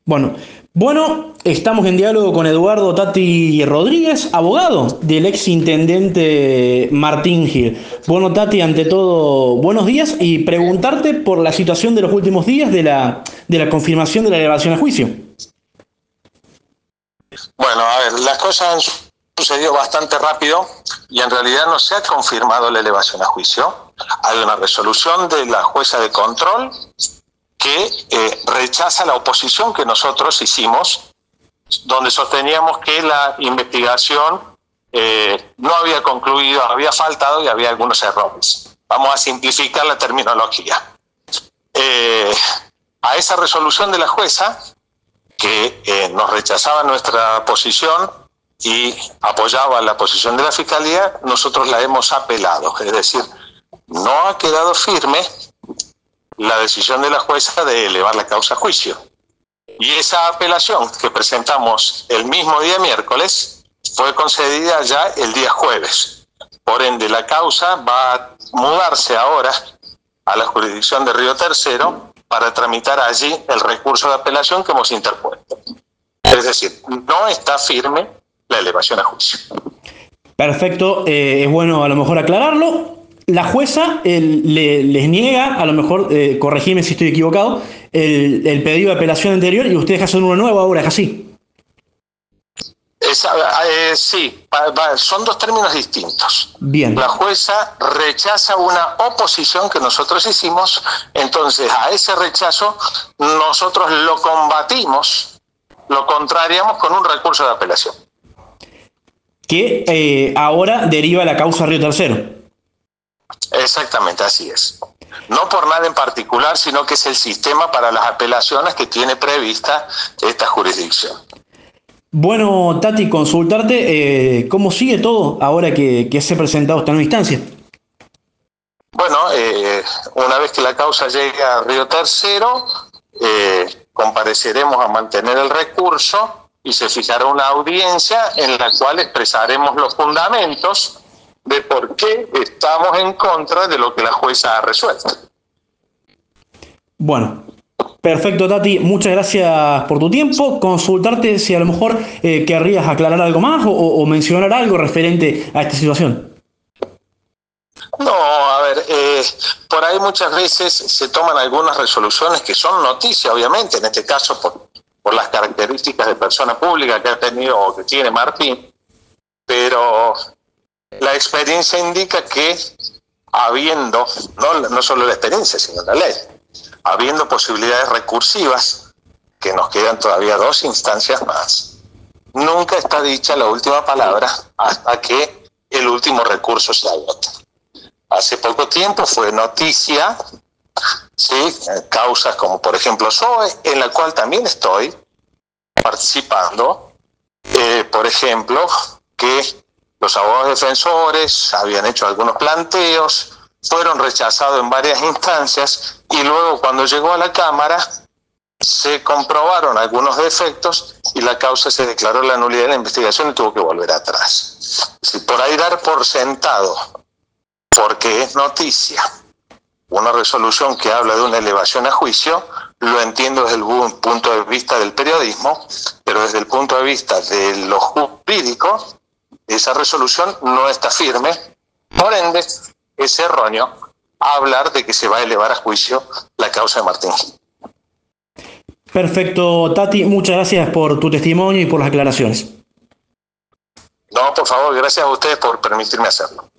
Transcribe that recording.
Bueno, estamos en diálogo con Eduardo Tati Rodríguez, abogado del ex intendente Martín Gil. Bueno, Tati, ante todo, buenos días y preguntarte por la situación de los últimos días de la confirmación de la elevación a juicio. Bueno, a ver, las cosas han sucedido bastante rápido y en realidad no se ha confirmado la elevación a juicio. Hay una resolución de la jueza de control que rechaza la oposición que nosotros hicimos, donde sosteníamos que la investigación no había concluido, había faltado y había algunos errores. Vamos a simplificar la terminología. A esa resolución de la jueza, que nos rechazaba nuestra posición y apoyaba la posición de la Fiscalía, nosotros la hemos apelado. Es decir, no ha quedado firme la decisión de la jueza de elevar la causa a juicio. Y esa apelación que presentamos el mismo día miércoles fue concedida ya el día jueves. Por ende, la causa va a mudarse ahora a la jurisdicción de Río Tercero para tramitar allí el recurso de apelación que hemos interpuesto. Es decir, no está firme la elevación a juicio. Perfecto, es bueno a lo mejor aclararlo. La jueza les niega, a lo mejor, corregime si estoy equivocado, el pedido de apelación anterior y ustedes hacen uno nuevo ahora, ¿es así? Sí, son dos términos distintos. Bien. La jueza rechaza una oposición que nosotros hicimos, entonces a ese rechazo nosotros lo combatimos, lo contrariamos con un recurso de apelación. Que ahora deriva la causa Río Tercero. Exactamente, así es. No por nada en particular, sino que es el sistema para las apelaciones que tiene prevista esta jurisdicción. Bueno, Tati, consultarte cómo sigue todo ahora que se ha presentado esta nueva instancia. Bueno, una vez que la causa llegue a Río Tercero, compareceremos a mantener el recurso y se fijará una audiencia en la cual expresaremos los fundamentos de por qué estamos en contra de lo que la jueza ha resuelto. Bueno, perfecto, Tati, muchas gracias por tu tiempo. Consultarte si a lo mejor querrías aclarar algo más o mencionar algo referente a esta situación. No, a ver, por ahí muchas veces se toman algunas resoluciones que son noticia, obviamente, en este caso por las características de persona pública que ha tenido o que tiene Martín, pero la experiencia indica que habiendo, no solo la experiencia, sino la ley, habiendo posibilidades recursivas, que nos quedan todavía 2 instancias más, nunca está dicha la última palabra hasta que el último recurso se agote. Hace poco tiempo fue noticia, ¿sí?, causas como por ejemplo SOE, en la cual también estoy participando, por ejemplo, que los abogados defensores habían hecho algunos planteos, fueron rechazados en varias instancias y luego cuando llegó a la Cámara se comprobaron algunos defectos y la causa se declaró la nulidad de la investigación y tuvo que volver atrás. Si por ahí dar por sentado, porque es noticia, una resolución que habla de una elevación a juicio, lo entiendo desde el punto de vista del periodismo, pero desde el punto de vista de lo jurídico, esa resolución no está firme, por ende es erróneo hablar de que se va a elevar a juicio la causa de Martín Gil. Perfecto, Tati, muchas gracias por tu testimonio y por las aclaraciones. No, por favor, gracias a ustedes por permitirme hacerlo.